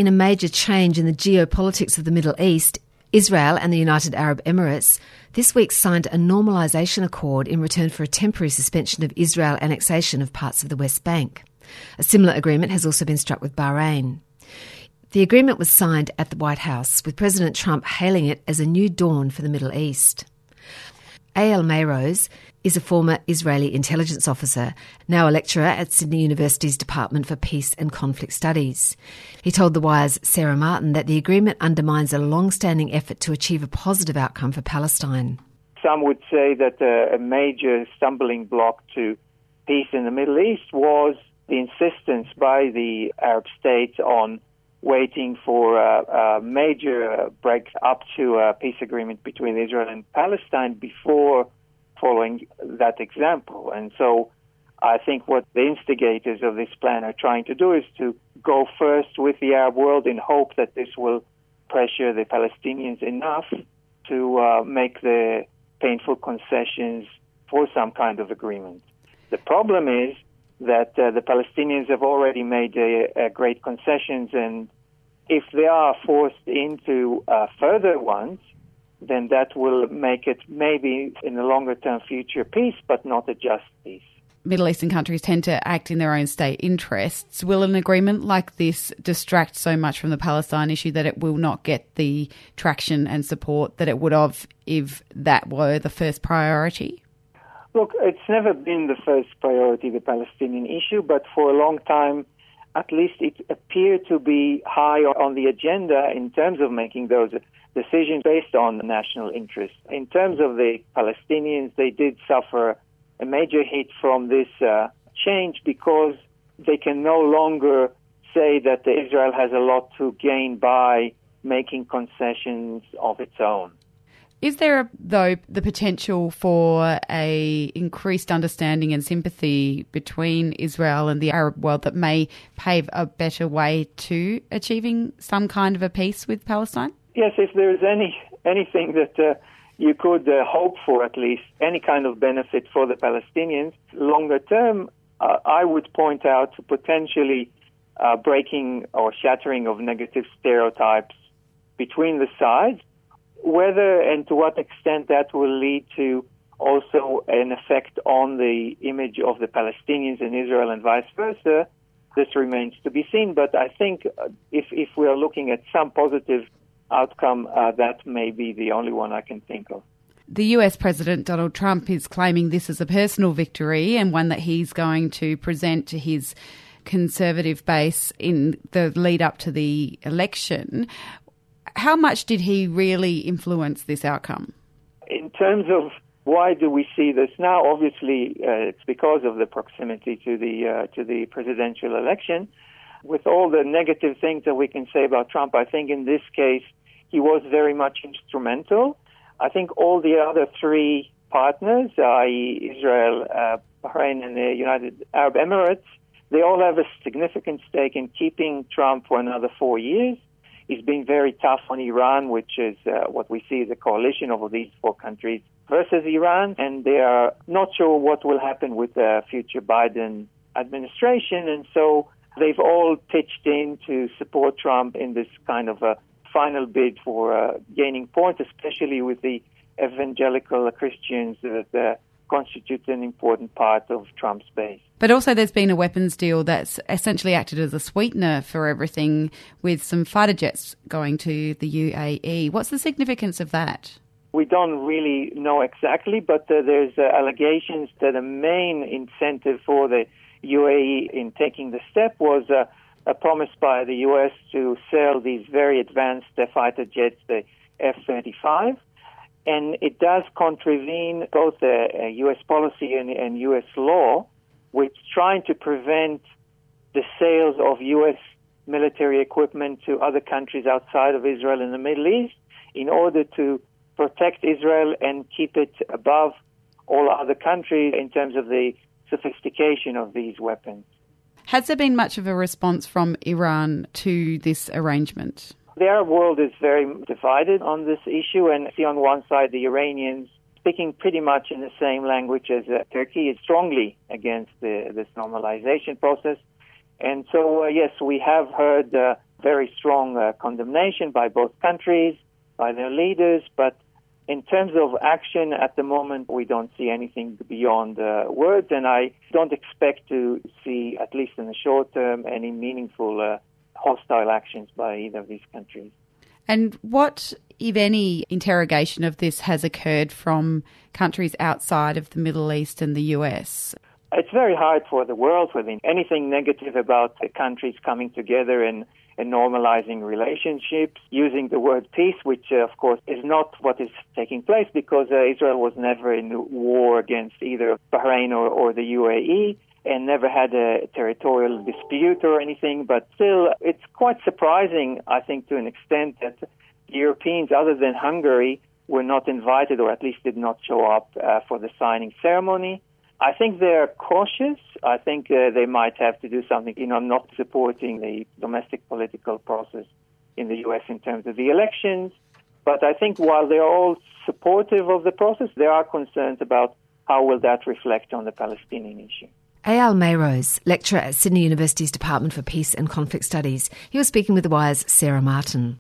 In a major change in the geopolitics of the Middle East, Israel and the United Arab Emirates this week signed a normalisation accord in return for a temporary suspension of Israel annexation of parts of the West Bank. A similar agreement has also been struck with Bahrain. The agreement was signed at the White House, with President Trump hailing it as a new dawn for the Middle East. A.L. Mayrose is a former Israeli intelligence officer, now a lecturer at Sydney University's Department for Peace and Conflict Studies. He told The Wire's Sarah Martin that the agreement undermines a long-standing effort to achieve a positive outcome for Palestine. Some would say that a major stumbling block to peace in the Middle East was the insistence by the Arab states on waiting for a major break up to a peace agreement between Israel and Palestine before following that example. And so I think what the instigators of this plan are trying to do is to go first with the Arab world in hope that this will pressure the Palestinians enough to make the painful concessions for some kind of agreement. The problem is that the Palestinians have already made great concessions, and if they are forced into further ones, then that will make it maybe in the longer-term future peace, but not a just peace. Middle Eastern countries tend to act in their own state interests. Will an agreement like this distract so much from the Palestine issue that it will not get the traction and support that it would have if that were the first priority? Look, it's never been the first priority, the Palestinian issue, but for a long time, at least it appeared to be high on the agenda in terms of making those decisions based on national interest. In terms of the Palestinians, they did suffer a major hit from this change because they can no longer say that Israel has a lot to gain by making concessions of its own. Is there, though, the potential for a increased understanding and sympathy between Israel and the Arab world that may pave a better way to achieving some kind of a peace with Palestine? Yes, if there is anything that you could hope for, at least any kind of benefit for the Palestinians, longer term, I would point out to potentially breaking or shattering of negative stereotypes between the sides. Whether and to what extent that will lead to also an effect on the image of the Palestinians in Israel and vice versa, this remains to be seen. But I think if we are looking at some positive outcome, that may be the only one I can think of. The US President Donald Trump is claiming this as a personal victory and one that he's going to present to his conservative base in the lead up to the election. How much did he really influence this outcome? In terms of why do we see this now, obviously it's because of the proximity to the presidential election. With all the negative things that we can say about Trump, I think in this case he was very much instrumental. I think all the other three partners, i.e. Israel, Bahrain and the United Arab Emirates, they all have a significant stake in keeping Trump for another 4 years. He's been very tough on Iran, which is what we see as a coalition of these four countries versus Iran, and they are not sure what will happen with the future Biden administration, and so they've all pitched in to support Trump in this kind of a final bid for gaining points, especially with the evangelical Christians that constitute an important part of Trump's base. But also there's been a weapons deal that's essentially acted as a sweetener for everything, with some fighter jets going to the UAE. What's the significance of that? We don't really know exactly, but there's allegations that the main incentive for the UAE in taking the step was a promise by the U.S. to sell these very advanced fighter jets, the F-35. And it does contravene both U.S. policy and U.S. law, which trying to prevent the sales of U.S. military equipment to other countries outside of Israel in the Middle East in order to protect Israel and keep it above all other countries in terms of the sophistication of these weapons. Has there been much of a response from Iran to this arrangement? The Arab world is very divided on this issue, and see on one side the Iranians speaking pretty much in the same language as Turkey is strongly against this normalization process. And so, yes, we have heard very strong condemnation by both countries, by their leaders, but in terms of action at the moment, we don't see anything beyond words, and I don't expect to see, at least in the short term, any meaningful hostile actions by either of these countries. And what, if any, interrogation of this has occurred from countries outside of the Middle East and the US? It's very hard for the world, for anything negative about the countries coming together and normalizing relationships, using the word peace, which of course is not what is taking place because Israel was never in war against either Bahrain or the UAE and never had a territorial dispute or anything. But still, it's quite surprising, I think, to an extent that Europeans, other than Hungary, were not invited or at least did not show up for the signing ceremony. I think they're cautious. I think they might have to do something, not supporting the domestic political process in the U.S. in terms of the elections. But I think while they're all supportive of the process, there are concerns about how will that reflect on the Palestinian issue. Eyal Mayrose, lecturer at Sydney University's Department for Peace and Conflict Studies. He was speaking with The Wire's Sarah Martin.